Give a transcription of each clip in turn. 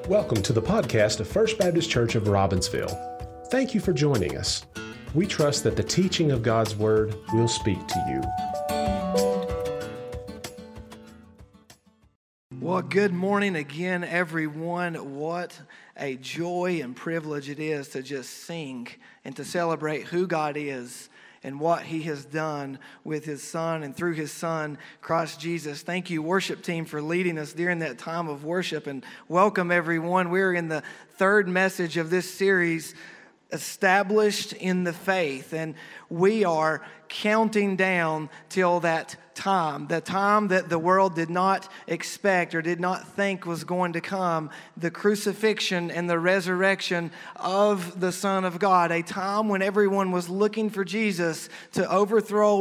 Welcome to the podcast of First Baptist Church of Robbinsville. Thank you for joining us. We trust that the teaching of God's Word will speak to you. Well, good morning again, everyone. What a joy and privilege it is to just sing and to celebrate who God is and what He has done with His Son and through His Son, Christ Jesus. Thank you, worship team, for leading us during that time of worship. And welcome, everyone. We're in the third message of this series, Established in the Faith. And we are counting down till that time, the time that the world did not expect or did not think was going to come, the crucifixion and the resurrection of the Son of God, a time when everyone was looking for Jesus to overthrow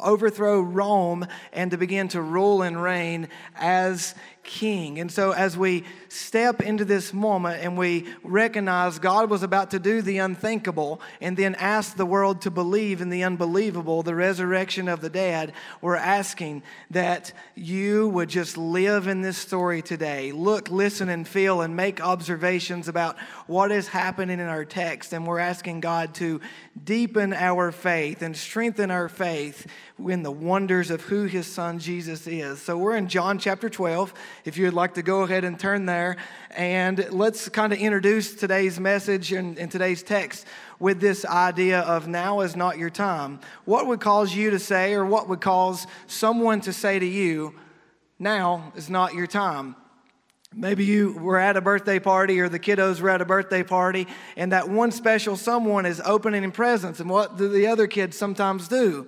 Rome and to begin to rule and reign as King. And so as we step into this moment and we recognize God was about to do the unthinkable and then ask the world to believe in the unbelievable, the resurrection of the dead, we're asking that you would just live in this story today. Look, listen, and feel and make observations about what is happening in our text. And we're asking God to deepen our faith and strengthen our faith in the wonders of who His Son Jesus is. So we're in John chapter 12. If you'd like to go ahead and turn there, and let's kind of introduce today's message and today's text with this idea of now is not your time. What would cause you to say, or what would cause someone to say to you, now is not your time? Maybe you were at a birthday party, or the kiddos were at a birthday party, and that one special someone is opening presents. And what do the other kids sometimes do?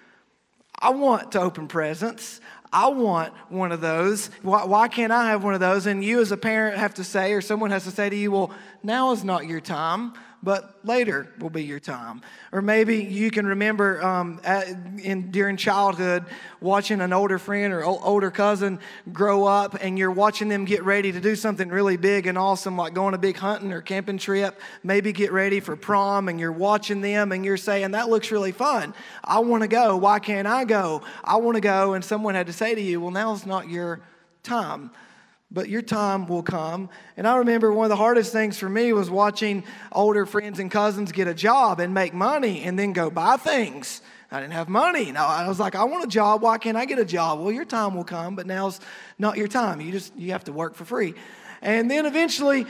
I want to open presents. I want one of those. Why can't I have one of those? And you as a parent have to say, or someone has to say to you, well, now is not your time, but later will be your time. Or maybe you can remember during childhood watching an older friend or older cousin grow up, and you're watching them get ready to do something really big and awesome, like go on a big hunting or camping trip, maybe get ready for prom, and you're watching them and you're saying, that looks really fun. I want to go. Why can't I go? I want to go. And someone had to say to you, well, now's not your time. But your time will come. And I remember one of the hardest things for me was watching older friends and cousins get a job and make money and then go buy things. I didn't have money. No, I was like, I want a job. Why can't I get a job? Well, your time will come, but now's not your time. You have to work for free. And then eventually,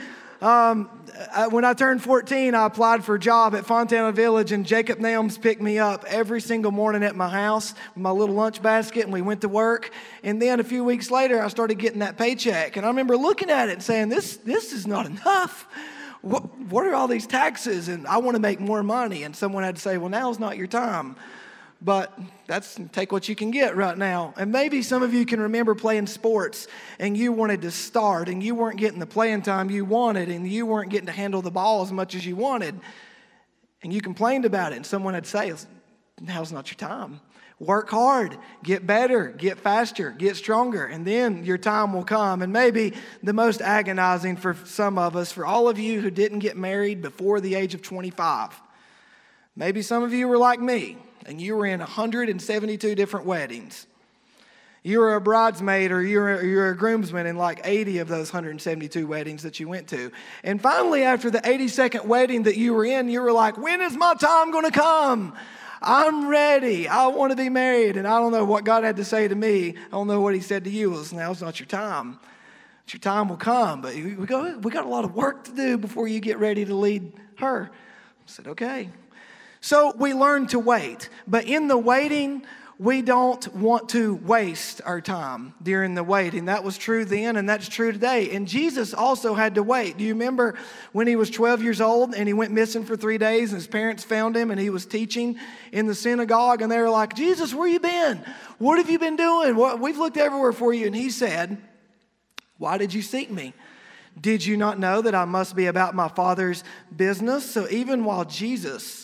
when I turned 14, I applied for a job at Fontana Village, and Jacob Nelms picked me up every single morning at my house with my little lunch basket, and we went to work. And then a few weeks later, I started getting that paycheck. And I remember looking at it and saying, this is not enough. What are all these taxes? And I want to make more money. And someone had to say, well, now's not your time. But take what you can get right now. And maybe some of you can remember playing sports and you wanted to start and you weren't getting the playing time you wanted and you weren't getting to handle the ball as much as you wanted. And you complained about it, and someone would say, now's not your time. Work hard, get better, get faster, get stronger, and then your time will come. And maybe the most agonizing for some of us, for all of you who didn't get married before the age of 25, maybe some of you were like me, and you were in 172 different weddings. You were a bridesmaid, or you're a groomsman in like 80 of those 172 weddings that you went to. And finally, after the 82nd wedding that you were in, you were like, when is my time going to come? I'm ready. I want to be married. And I don't know what God had to say to me. I don't know what He said to you. It was, now's not your time. Your time will come. But we got a lot of work to do before you get ready to lead her. I said, okay. So we learn to wait, but in the waiting, we don't want to waste our time during the waiting. That was true then, and that's true today. And Jesus also had to wait. Do you remember when He was 12 years old and He went missing for 3 days, and His parents found Him and He was teaching in the synagogue, and they were like, Jesus, where you been? What have you been doing? We've looked everywhere for you. And He said, why did you seek me? Did you not know that I must be about my Father's business? So even while Jesus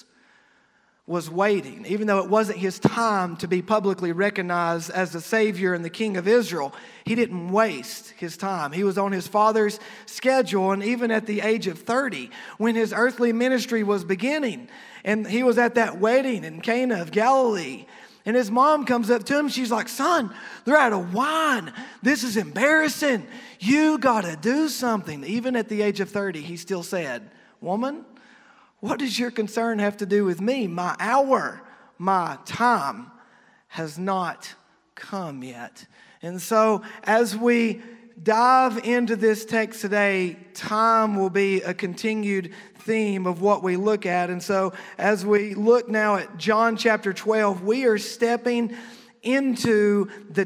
was waiting, even though it wasn't His time to be publicly recognized as the Savior and the King of Israel, He didn't waste His time. He was on His Father's schedule, and even at the age of 30, when His earthly ministry was beginning, and He was at that wedding in Cana of Galilee, And his mom comes up to him. She's like, son, they're out of wine. This is embarrassing. You got to do something. Even at the age of 30, he still said, woman, what does your concern have to do with me? My hour, my time has not come yet. And so as we dive into this text today, time will be a continued theme of what we look at. And so as we look now at John chapter 12, we are stepping into the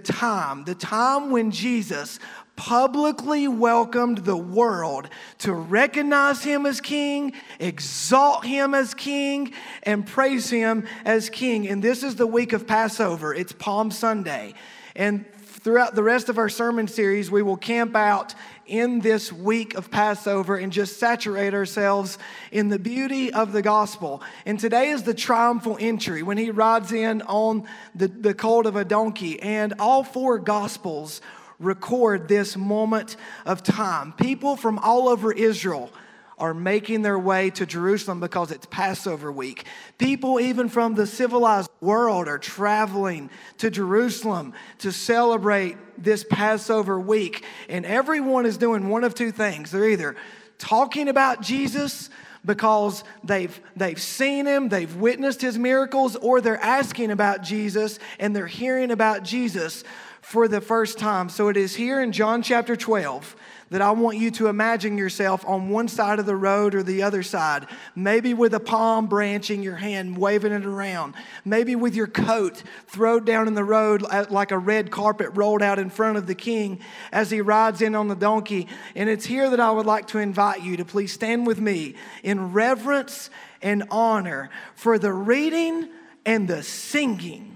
time when Jesus publicly welcomed the world to recognize him as king, exalt him as king, and praise him as king. And this is the week of Passover. It's Palm Sunday. And throughout the rest of our sermon series, we will camp out in this week of Passover and just saturate ourselves in the beauty of the gospel. And today is the triumphal entry when he rides in on the colt of a donkey. And all four gospels record this moment of time. People from all over Israel are making their way to Jerusalem because it's Passover week. People even from the civilized world are traveling to Jerusalem to celebrate this Passover week. And everyone is doing one of two things. They're either talking about Jesus because they've seen him, they've witnessed his miracles, or they're asking about Jesus and they're hearing about Jesus for the first time. So it is here in John chapter 12 that I want you to imagine yourself on one side of the road or the other side, maybe with a palm branch in your hand, waving it around, maybe with your coat thrown down in the road like a red carpet rolled out in front of the king as he rides in on the donkey. And it's here that I would like to invite you to please stand with me in reverence and honor for the reading and the singing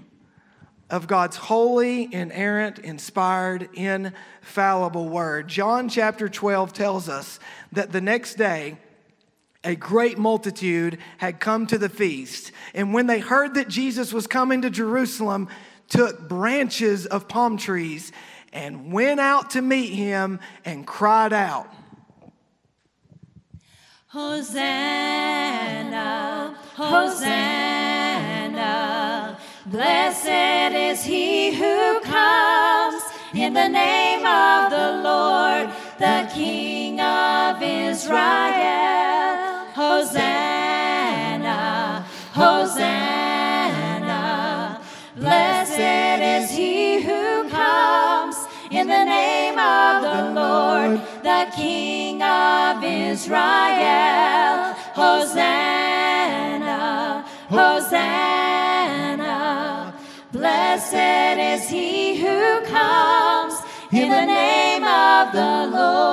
of God's holy, inerrant, inspired, infallible word. John chapter 12 tells us that the next day, a great multitude had come to the feast. And when they heard that Jesus was coming to Jerusalem, took branches of palm trees and went out to meet him and cried out, Hosanna, Hosanna. Blessed is he who comes in the name of the Lord, the King of Israel. Hosanna, Hosanna. Blessed is he who comes in the name of the Lord, the King of Israel. Hosanna, Hosanna. Blessed is he who comes in the name of the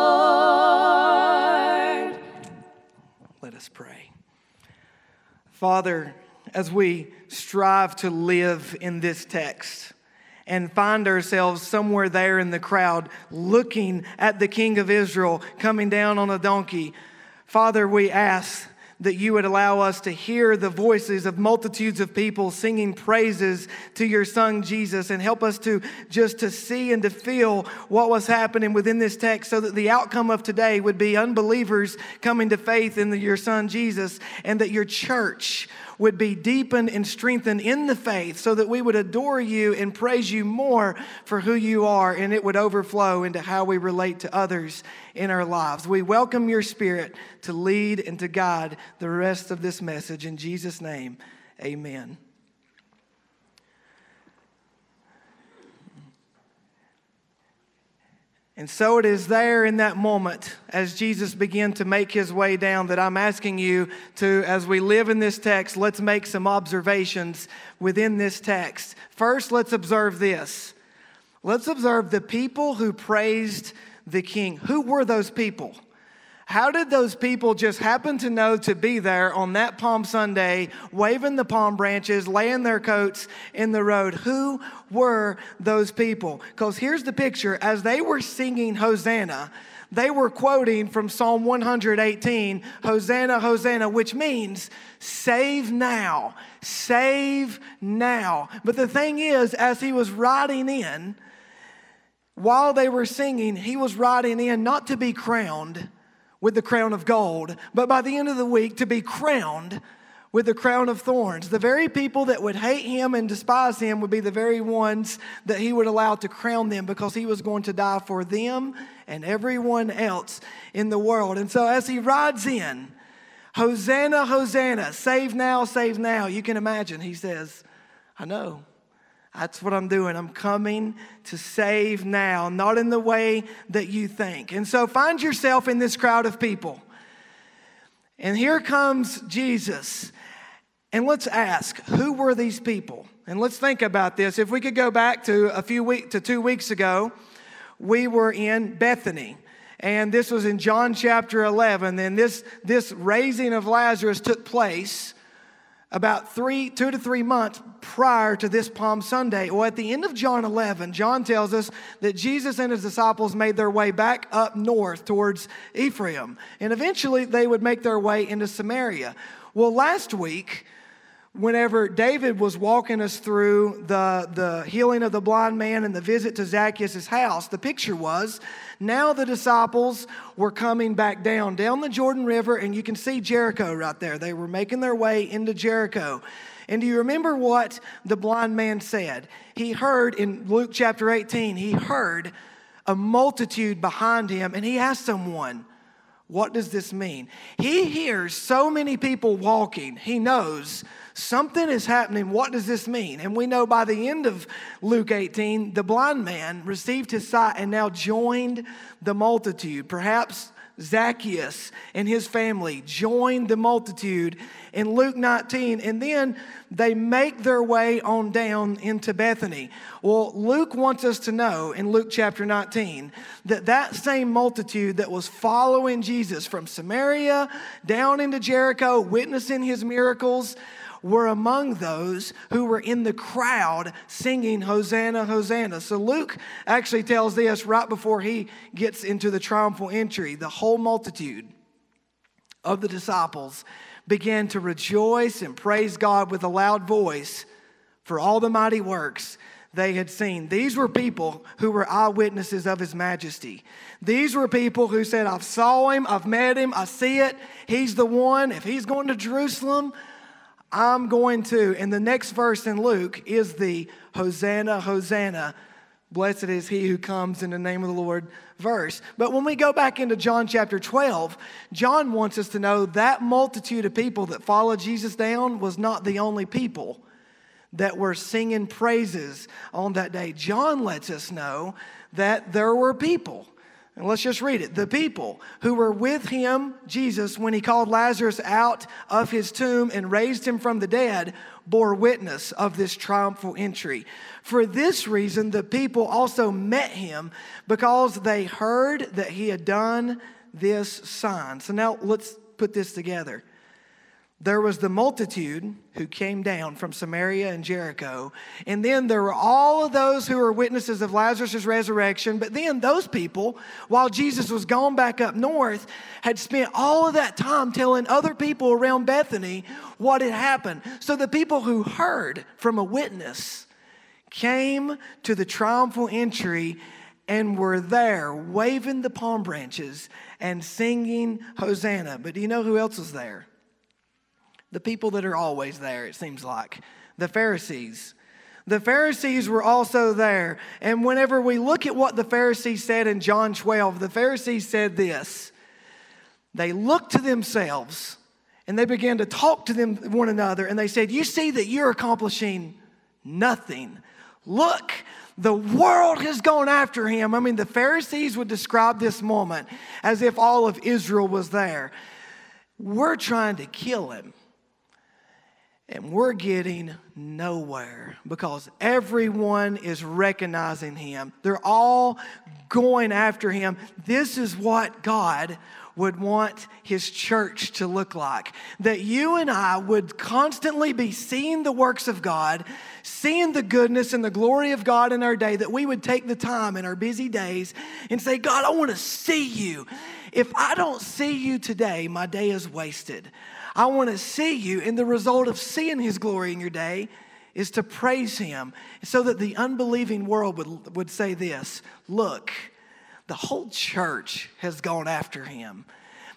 Lord. Let us pray. Father, as we strive to live in this text and find ourselves somewhere there in the crowd looking at the King of Israel coming down on a donkey, Father, we ask that you would allow us to hear the voices of multitudes of people singing praises to your Son, Jesus, and help us to just to see and to feel what was happening within this text so that the outcome of today would be unbelievers coming to faith in your Son, Jesus, and that your church would be deepened and strengthened in the faith so that we would adore you and praise you more for who you are, and it would overflow into how we relate to others in our lives. We welcome your Spirit to lead and to guide the rest of this message. In Jesus' name, amen. And so it is there in that moment as Jesus began to make his way down that I'm asking you to, as we live in this text, let's make some observations within this text. First, let's observe this. Let's observe the people who praised the King. Who were those people? How did those people just happen to know to be there on that Palm Sunday, waving the palm branches, laying their coats in the road? Who were those people? Because here's the picture. As they were singing Hosanna, they were quoting from Psalm 118, Hosanna, Hosanna, which means save now, save now. But the thing is, as he was riding in, while they were singing, he was riding in not to be crowned with the crown of gold, but by the end of the week to be crowned with the crown of thorns. The very people that would hate him and despise him would be the very ones that he would allow to crown them, because he was going to die for them and everyone else in the world. And so as he rides in, Hosanna, Hosanna, save now, save now. You can imagine, he says, I know. That's what I'm doing. I'm coming to save now, not in the way that you think. And so find yourself in this crowd of people. And here comes Jesus. And let's ask, who were these people? And let's think about this. If we could go back to 2 weeks ago, we were in Bethany. And this was in John chapter 11. And this raising of Lazarus took place about 2 to 3 months prior to this Palm Sunday. Well, at the end of John 11, John tells us that Jesus and his disciples made their way back up north towards Ephraim. And eventually they would make their way into Samaria. Well, last week, whenever David was walking us through the healing of the blind man and the visit to Zacchaeus' house, the picture was now the disciples were coming back down the Jordan River, and you can see Jericho right there. They were making their way into Jericho. And do you remember what the blind man said? He heard in Luke chapter 18, he heard a multitude behind him, and he asked someone, what does this mean? He hears so many people walking. He knows something is happening. What does this mean? And we know by the end of Luke 18, the blind man received his sight and now joined the multitude. Perhaps Zacchaeus and his family joined the multitude in Luke 19, and then they make their way on down into Bethany. Well, Luke wants us to know in Luke chapter 19 that same multitude that was following Jesus from Samaria down into Jericho, witnessing his miracles, were among those who were in the crowd singing Hosanna, Hosanna. So Luke actually tells this right before he gets into the triumphal entry. The whole multitude of the disciples began to rejoice and praise God with a loud voice for all the mighty works they had seen. These were people who were eyewitnesses of his majesty. These were people who said, I've saw him, I've met him, I see it. He's the one. If he's going to Jerusalem, I'm going to. And the next verse in Luke is the Hosanna, Hosanna. Blessed is he who comes in the name of the Lord verse. But when we go back into John chapter 12, John wants us to know that multitude of people that followed Jesus down was not the only people that were singing praises on that day. John lets us know that there were people. And let's just read it. The people who were with him, Jesus, when he called Lazarus out of his tomb and raised him from the dead, bore witness of this triumphal entry. For this reason, the people also met him, because they heard that he had done this sign. So now let's put this together. There was the multitude who came down from Samaria and Jericho. And then there were all of those who were witnesses of Lazarus' resurrection. But then those people, while Jesus was gone back up north, had spent all of that time telling other people around Bethany what had happened. So the people who heard from a witness came to the triumphal entry and were there waving the palm branches and singing Hosanna. But do you know who else was there? The people that are always there, it seems like. The Pharisees. The Pharisees were also there. And whenever we look at what the Pharisees said in John 12, the Pharisees said this. They looked to themselves and they began to talk to one another. And they said, you see that you're accomplishing nothing. Look, the world has gone after him. I mean, the Pharisees would describe this moment as if all of Israel was there. We're trying to kill him. And we're getting nowhere because everyone is recognizing him. They're all going after him. This is what God would want his church to look like. That you and I would constantly be seeing the works of God, seeing the goodness and the glory of God in our day, that we would take the time in our busy days and say, God, I want to see you. If I don't see you today, my day is wasted. I want to see you, and the result of seeing his glory in your day is to praise him, so that the unbelieving world would say this, look, the whole church has gone after him.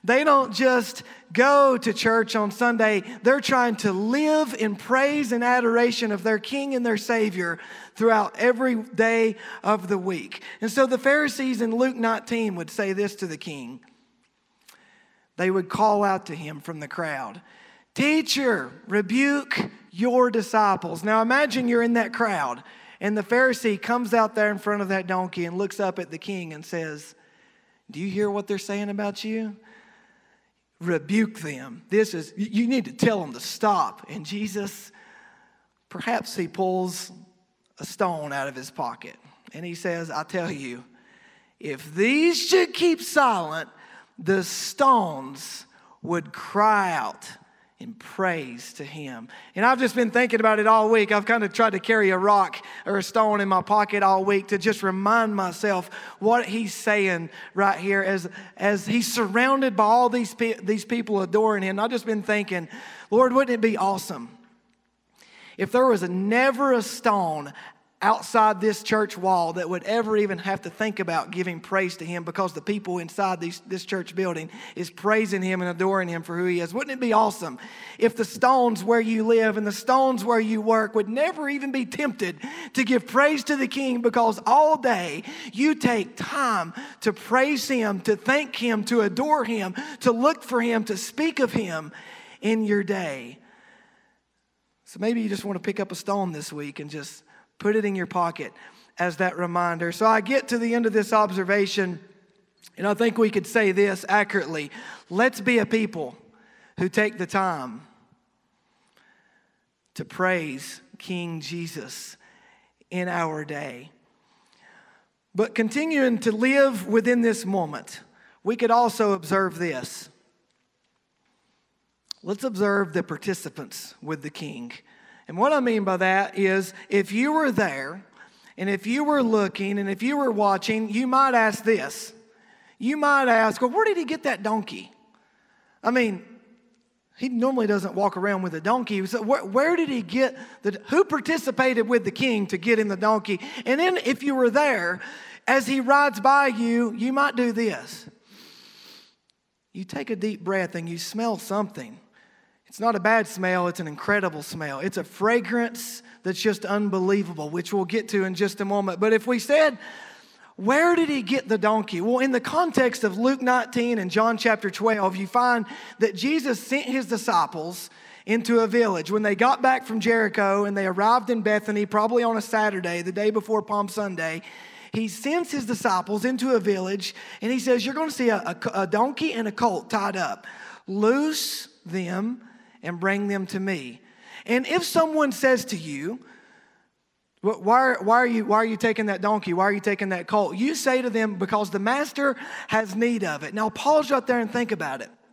They don't just go to church on Sunday. They're trying to live in praise and adoration of their King and their Savior throughout every day of the week. And so the Pharisees in Luke 19 would say this to the king. They would call out to him from the crowd, "Teacher, rebuke your disciples." Now imagine you're in that crowd, and the Pharisee comes out there in front of that donkey and looks up at the king and says, "Do you hear what they're saying about you? Rebuke them. You need to tell them to stop." And Jesus, perhaps he pulls a stone out of his pocket and he says, "I tell you, if these should keep silent, the stones would cry out in praise to him." And I've just been thinking about it all week. I've kind of tried to carry a rock or a stone in my pocket all week to just remind myself what he's saying right here as he's surrounded by all these people adoring him. I've just been thinking, Lord, wouldn't it be awesome if there was never a stone outside this church wall that would ever even have to think about giving praise to him, because the people inside this church building is praising him and adoring him for who he is. Wouldn't it be awesome if the stones where you live and the stones where you work would never even be tempted to give praise to the King, because all day you take time to praise him, to thank him, to adore him, to look for him, to speak of him in your day. So maybe you just want to pick up a stone this week and just put it in your pocket as that reminder. So I get to the end of this observation, and I think we could say this accurately. Let's be a people who take the time to praise King Jesus in our day. But continuing to live within this moment, we could also observe this. Let's observe the participants with the King. And what I mean by that is, if you were there, and if you were looking, and if you were watching, you might ask this. You might ask, well, where did he get that donkey? I mean, he normally doesn't walk around with a donkey. So where did he get who participated with the King to get him the donkey? And then if you were there, as he rides by you, you might do this. You take a deep breath and you smell something. It's not a bad smell, it's an incredible smell. It's a fragrance that's just unbelievable, which we'll get to in just a moment. But if we said, where did he get the donkey? Well, in the context of Luke 19 and John chapter 12, you find that Jesus sent his disciples into a village. When they got back from Jericho and they arrived in Bethany, probably on a Saturday, the day before Palm Sunday, he sends his disciples into a village and he says, you're going to see a donkey and a colt tied up. Loose them and bring them to me. And if someone says to you, why are you taking that donkey? Why are you taking that colt? You say to them, because the master has need of it. Now pause right there and think about it.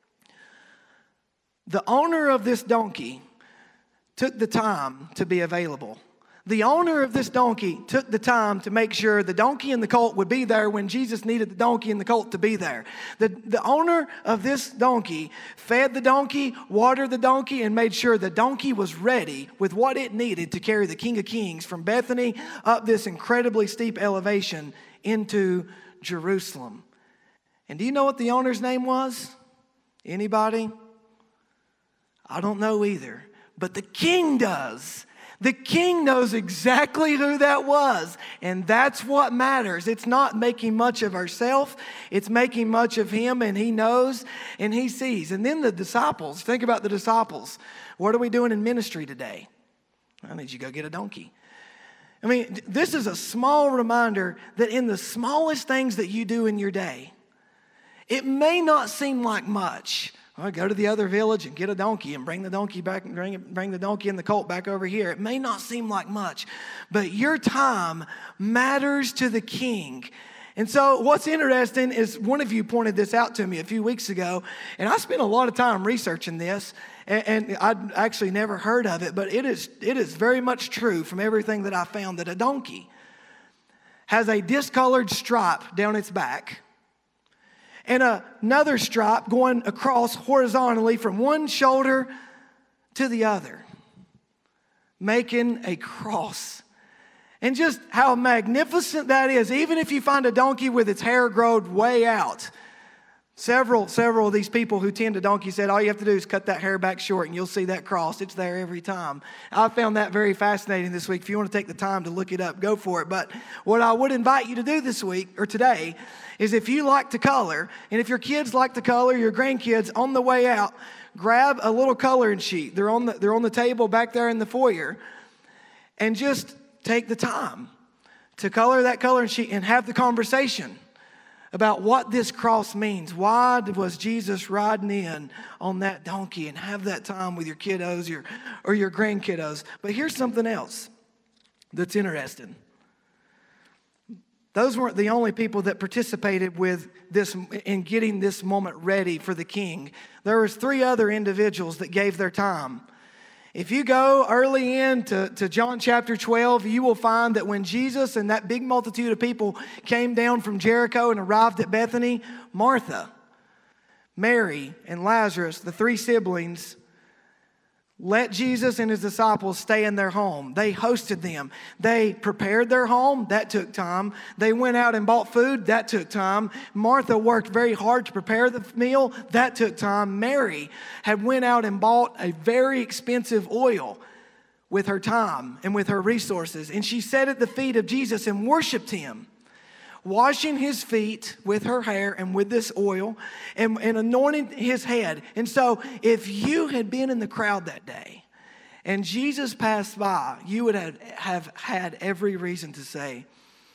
The owner of this donkey took the time to be available. The owner of this donkey took the time to make sure the donkey and the colt would be there when Jesus needed the donkey and the colt to be there. The owner of this donkey fed the donkey, watered the donkey, and made sure the donkey was ready with what it needed to carry the King of Kings from Bethany up this incredibly steep elevation into Jerusalem. And do you know what the owner's name was? Anybody? I don't know either, but the King does. The King knows exactly who that was, and that's what matters. It's not making much of ourselves. It's making much of him, and he knows and he sees. And then the disciples, think about the disciples. What are we doing in ministry today? I need you to go get a donkey. I mean, this is a small reminder that in the smallest things that you do in your day, it may not seem like much. Well, go to the other village and get a donkey and bring the donkey back and bring the donkey and the colt back over here. It may not seem like much, but your time matters to the King. And so what's interesting is one of you pointed this out to me a few weeks ago, and I spent a lot of time researching this, and I'd actually never heard of it, but it is very much true from everything that I found that a donkey has a discolored stripe down its back, and another stripe going across horizontally from one shoulder to the other, making a cross. And just how magnificent that is. Even if you find a donkey with its hair growed way out, Several of these people who tend to donkey said, all you have to do is cut that hair back short and you'll see that cross. It's there every time. I found that very fascinating this week. If you want to take the time to look it up, go for it. But what I would invite you to do this week or today is if you like to color, and if your kids like to color, your grandkids, on the way out, grab a little coloring sheet. They're on the table back there in the foyer. And just take the time to color that coloring sheet and have the conversation about what this cross means. Why was Jesus riding in on that donkey? And have that time with your kiddos or your grandkiddos. But here's something else that's interesting. Those weren't the only people that participated with this in getting this moment ready for the king. There was 3 other individuals that gave their time. If you go early into John chapter 12, you will find that when Jesus and that big multitude of people came down from Jericho and arrived at Bethany, Martha, Mary, and Lazarus, the 3 siblings, let Jesus and his disciples stay in their home. They hosted them. They prepared their home. That took time. They went out and bought food. That took time. Martha worked very hard to prepare the meal. That took time. Mary had went out and bought a very expensive oil with her time and with her resources. And she sat at the feet of Jesus and worshiped him, washing his feet with her hair and with this oil and anointing his head. And so if you had been in the crowd that day and Jesus passed by, you would have had every reason to say,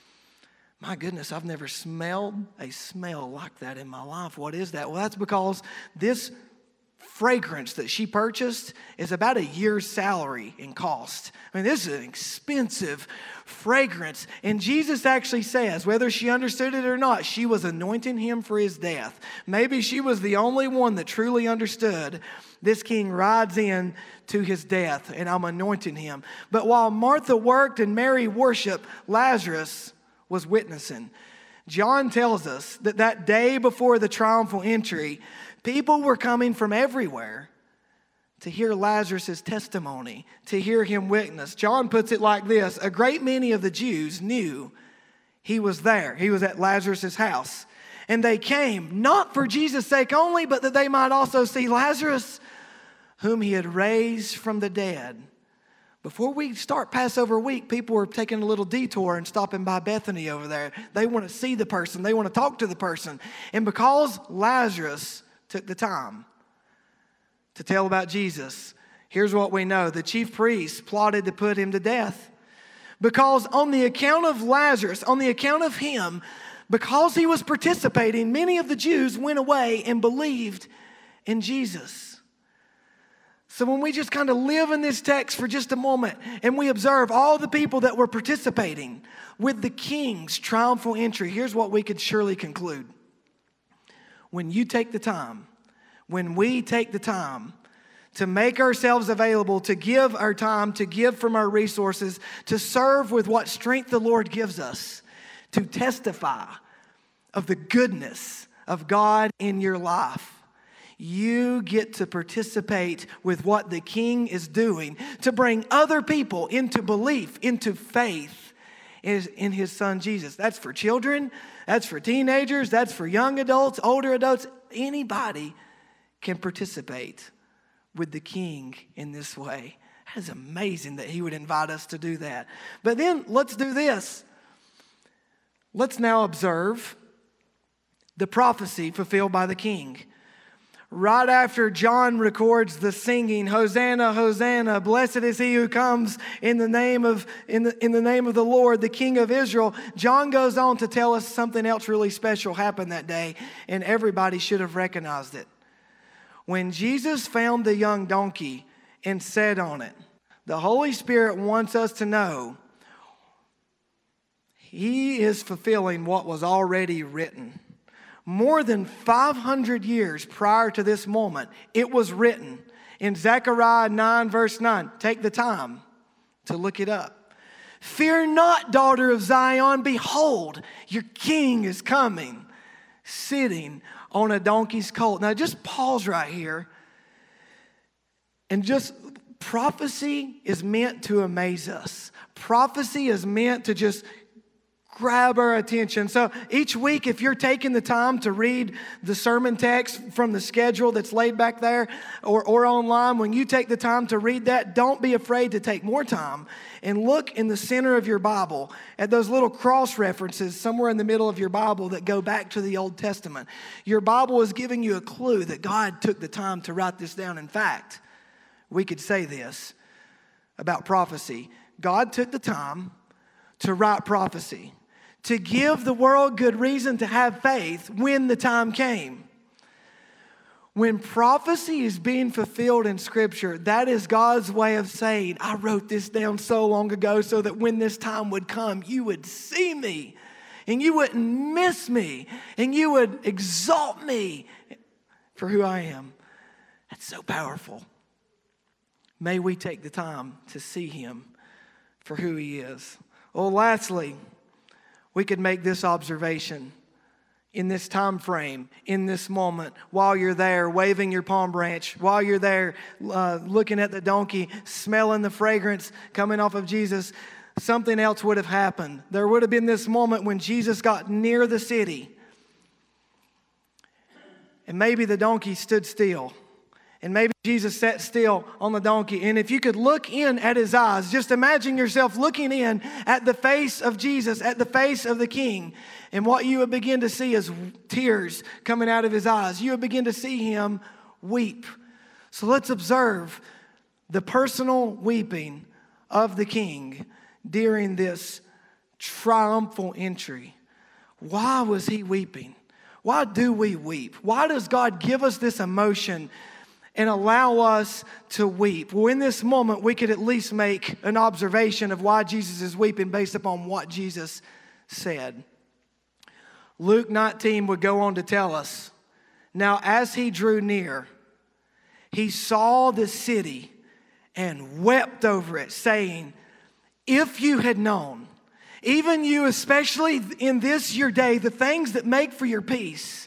my goodness, I've never smelled a smell like that in my life. What is that? Well, that's because this fragrance that she purchased is about a year's salary in cost. I mean, this is an expensive fragrance. And Jesus actually says, whether she understood it or not, she was anointing him for his death. Maybe she was the only one that truly understood this king rides in to his death and I'm anointing him. But while Martha worked and Mary worshiped, Lazarus was witnessing. John tells us that that day before the triumphal entry, people were coming from everywhere to hear Lazarus' testimony, to hear him witness. John puts it like this: a great many of the Jews knew he was there. He was at Lazarus' house. And they came, not for Jesus' sake only, but that they might also see Lazarus, whom he had raised from the dead. Before we start Passover week, people were taking a little detour and stopping by Bethany over there. They want to see the person. They want to talk to the person. And because Lazarus took the time to tell about Jesus, here's what we know. The chief priests plotted to put him to death. Because on the account of Lazarus, on the account of him, because he was participating, many of the Jews went away and believed in Jesus. So when we just kind of live in this text for just a moment and we observe all the people that were participating with the king's triumphal entry, here's what we could surely conclude. When you take the time, when we take the time to make ourselves available, to give our time, to give from our resources, to serve with what strength the Lord gives us, to testify of the goodness of God in your life, you get to participate with what the King is doing to bring other people into belief, into faith in his son Jesus. That's for children, that's for teenagers, that's for young adults, older adults. Anybody can participate with the King in this way. That is amazing that he would invite us to do that. But then let's do this. Let's now observe the prophecy fulfilled by the King. Right after John records the singing, Hosanna, Hosanna, blessed is he who comes in the name of the Lord, the King of Israel, John goes on to tell us something else really special happened that day, and everybody should have recognized it. When Jesus found the young donkey and sat on it, the Holy Spirit wants us to know he is fulfilling what was already written. More than 500 years prior to this moment, it was written in Zechariah 9, verse 9. Take the time to look it up. Fear not, daughter of Zion. Behold, your king is coming, sitting on a donkey's colt. Now, just pause right here. And just prophecy is meant to amaze us. Prophecy is meant to just grab our attention. So each week, if you're taking the time to read the sermon text from the schedule that's laid back there or online, when you take the time to read that, don't be afraid to take more time and look in the center of your Bible at those little cross references somewhere in the middle of your Bible that go back to the Old Testament. Your Bible is giving you a clue that God took the time to write this down. In fact, we could say this about prophecy. God took the time to write prophecy, to give the world good reason to have faith when the time came. When prophecy is being fulfilled in Scripture, that is God's way of saying, I wrote this down so long ago so that when this time would come, you would see me and you wouldn't miss me and you would exalt me for who I am. That's so powerful. May we take the time to see Him for who He is. Well, lastly, we could make this observation in this time frame, in this moment, while you're there waving your palm branch, while you're there looking at the donkey, smelling the fragrance coming off of Jesus, something else would have happened. There would have been this moment when Jesus got near the city, and maybe the donkey stood still. And maybe Jesus sat still on the donkey. And if you could look in at His eyes, just imagine yourself looking in at the face of Jesus, at the face of the King. And what you would begin to see is tears coming out of His eyes. You would begin to see Him weep. So let's observe the personal weeping of the King during this triumphal entry. Why was He weeping? Why do we weep? Why does God give us this emotion and allow us to weep? Well, in this moment, we could at least make an observation of why Jesus is weeping based upon what Jesus said. Luke 19 would go on to tell us, now as He drew near, He saw the city and wept over it, saying, if you had known, even you, especially in this your day, the things that make for your peace.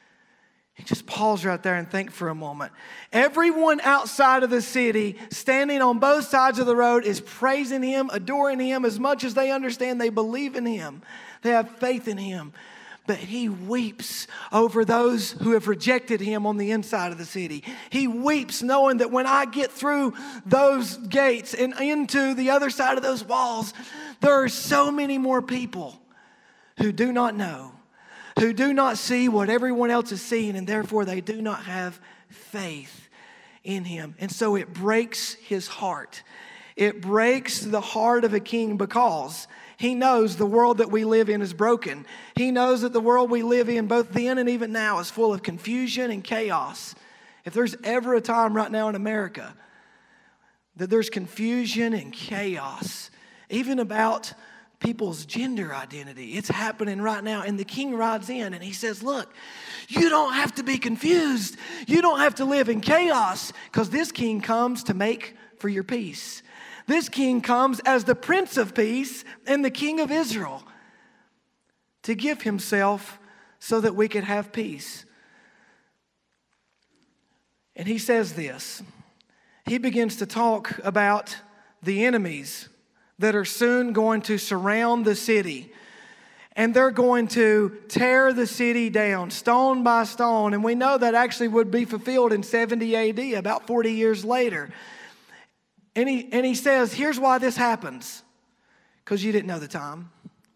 Just pause right there and think for a moment. Everyone outside of the city, standing on both sides of the road, is praising Him, adoring Him as much as they understand they believe in Him. They have faith in Him. But He weeps over those who have rejected Him on the inside of the city. He weeps knowing that when I get through those gates and into the other side of those walls, there are so many more people who do not know, who do not see what everyone else is seeing, and therefore they do not have faith in Him. And so it breaks His heart. It breaks the heart of a king because He knows the world that we live in is broken. He knows that the world we live in, both then and even now, is full of confusion and chaos. If there's ever a time right now in America that there's confusion and chaos, even about people's gender identity, it's happening right now. And the king rides in and he says, look, you don't have to be confused. You don't have to live in chaos, because this king comes to make for your peace. This king comes as the Prince of Peace and the King of Israel to give Himself so that we could have peace. And he says this. He begins to talk about the enemies that are soon going to surround the city. And they're going to tear the city down, stone by stone. And we know that actually would be fulfilled in 70 AD, about 40 years later. And he says, here's why this happens. Because you didn't know the time.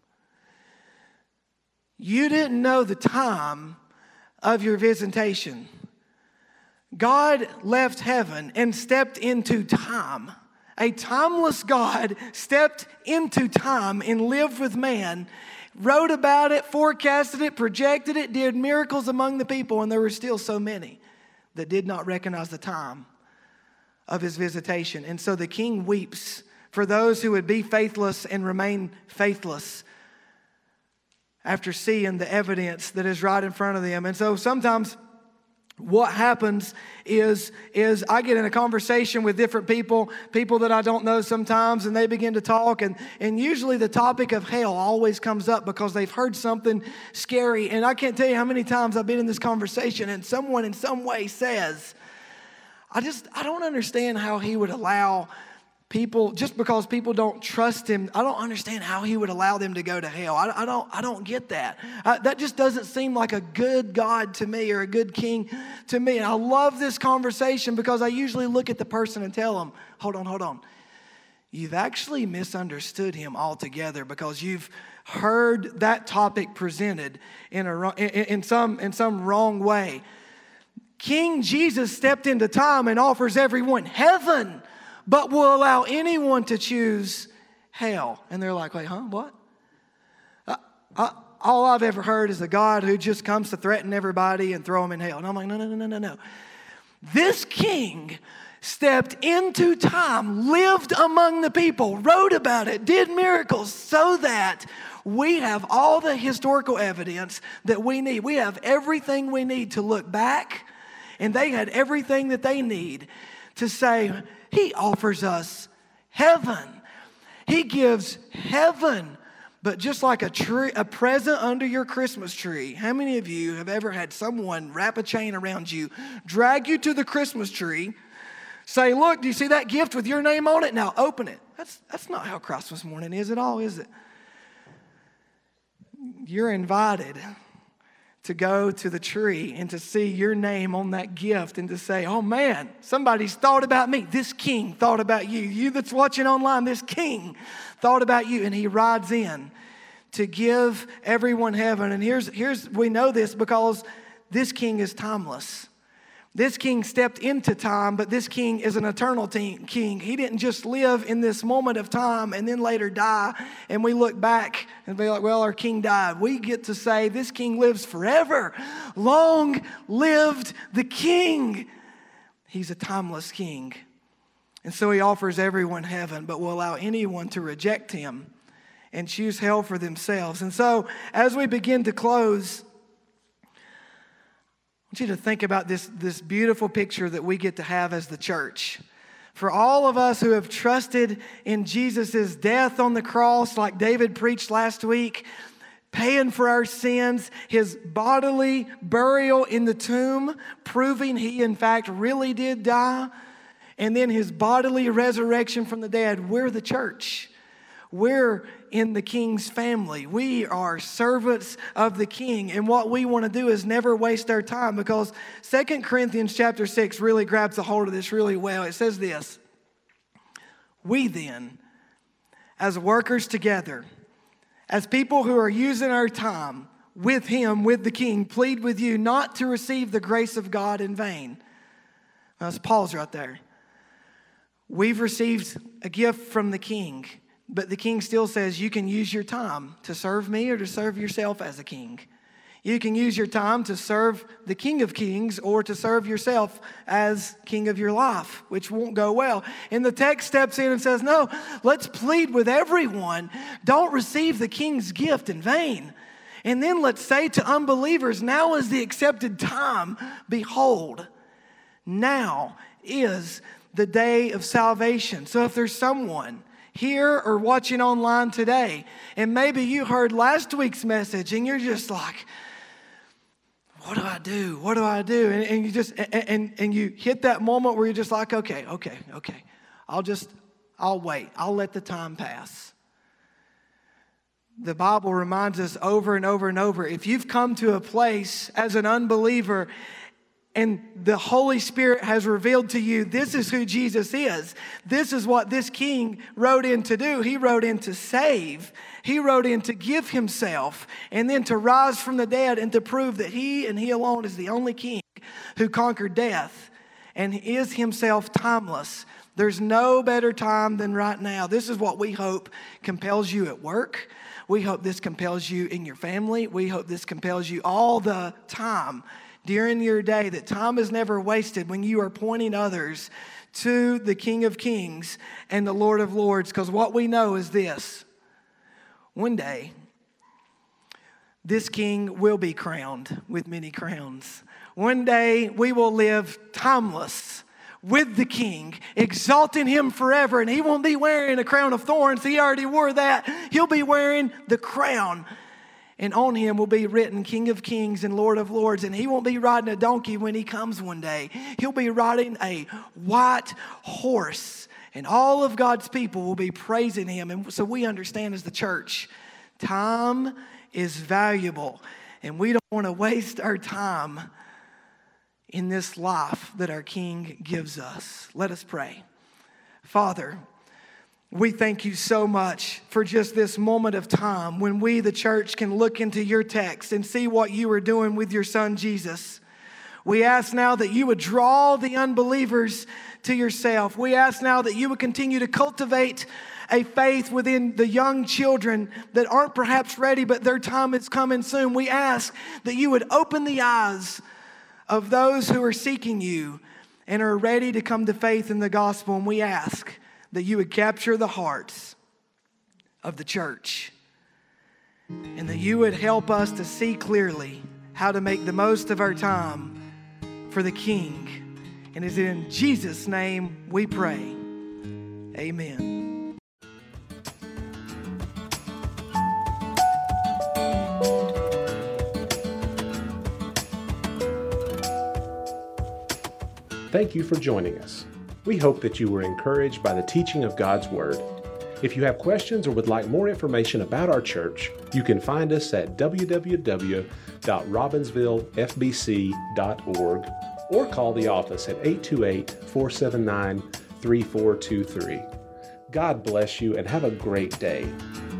You didn't know the time of your visitation. God left heaven and stepped into time. A timeless God stepped into time and lived with man, wrote about it, forecasted it, projected it, did miracles among the people, and there were still so many that did not recognize the time of His visitation. And so the king weeps for those who would be faithless and remain faithless after seeing the evidence that is right in front of them. And so sometimes what happens is I get in a conversation with different people that I don't know sometimes, and they begin to talk, and usually the topic of hell always comes up because they've heard something scary. And I can't tell you how many times I've been in this conversation and someone in some way says, I don't understand how He would allow people, just because people don't trust him, I don't understand how he would allow them to go to hell. I don't get that. That just doesn't seem like a good God to me or a good king to me. And I love this conversation because I usually look at the person and tell them, hold on. You've actually misunderstood him altogether because you've heard that topic presented in some wrong way. King Jesus stepped into time and offers everyone heaven, but will allow anyone to choose hell. And they're like, wait, huh? What? All I've ever heard is a God who just comes to threaten everybody and throw them in hell. And I'm like, no. This king stepped into time, lived among the people, wrote about it, did miracles so that we have all the historical evidence that we need. We have everything we need to look back, and they had everything that they need to say, he offers us heaven. He gives heaven. But just like a present under your Christmas tree, how many of you have ever had someone wrap a chain around you, drag you to the Christmas tree, say, look, do you see that gift with your name on it? Now open it. That's not how Christmas morning is at all, is it? You're invited to go to the tree and to see your name on that gift and to say, oh man, somebody's thought about me. This king thought about you. You that's watching online, this king thought about you. And he rides in to give everyone heaven. And here's we know this because this king is timeless. This king stepped into time, but this king is an eternal king. He didn't just live in this moment of time and then later die, and we look back and be like, well, our king died. We get to say this king lives forever. Long lived the king. He's a timeless king. And so he offers everyone heaven, but will allow anyone to reject him and choose hell for themselves. And so as we begin to close, I want you to think about this beautiful picture that we get to have as the church. For all of us who have trusted in Jesus' death on the cross, like David preached last week, paying for our sins, his bodily burial in the tomb, proving he in fact really did die, and then his bodily resurrection from the dead, we're the church. We're in the king's family. We are servants of the king. And what we want to do is never waste our time, because 2 Corinthians chapter 6 really grabs a hold of this really well. It says this: we then, as workers together, as people who are using our time with him, with the king, plead with you not to receive the grace of God in vain. Now let's pause right there. We've received a gift from the king. But the king still says you can use your time to serve me or to serve yourself as a king. You can use your time to serve the King of Kings or to serve yourself as king of your life, which won't go well. And the text steps in and says, no, let's plead with everyone. Don't receive the king's gift in vain. And then let's say to unbelievers, now is the accepted time. Behold, now is the day of salvation. So if there's someone here or watching online today, and maybe you heard last week's message and you're just like, what do I do? What do I do? And you just and you hit that moment where you're just like, okay. I'll wait. I'll let the time pass. The Bible reminds us over and over and over, if you've come to a place as an unbeliever and the Holy Spirit has revealed to you, this is who Jesus is. This is what this king rode in to do. He rode in to save. He rode in to give himself and then to rise from the dead and to prove that he and he alone is the only king who conquered death and is himself timeless. There's no better time than right now. This is what we hope compels you at work. We hope this compels you in your family. We hope this compels you all the time during your day, that time is never wasted when you are pointing others to the King of Kings and the Lord of Lords. Because what we know is this: one day, this king will be crowned with many crowns. One day, we will live timeless with the king, exalting him forever. And he won't be wearing a crown of thorns. He already wore that. He'll be wearing the crown. And on him will be written King of Kings and Lord of Lords. And he won't be riding a donkey when he comes one day. He'll be riding a white horse. And all of God's people will be praising him. And so we understand as the church, time is valuable. And we don't want to waste our time in this life that our King gives us. Let us pray. Father, we thank you so much for just this moment of time when we, the church, can look into your text and see what you are doing with your son, Jesus. We ask now that you would draw the unbelievers to yourself. We ask now that you would continue to cultivate a faith within the young children that aren't perhaps ready, but their time is coming soon. We ask that you would open the eyes of those who are seeking you and are ready to come to faith in the gospel. And we ask that you would capture the hearts of the church and that you would help us to see clearly how to make the most of our time for the King. And it's in Jesus' name we pray. Amen. Thank you for joining us. We hope that you were encouraged by the teaching of God's Word. If you have questions or would like more information about our church, you can find us at www.robbinsvillefbc.org or call the office at 828-479-3423. God bless you and have a great day.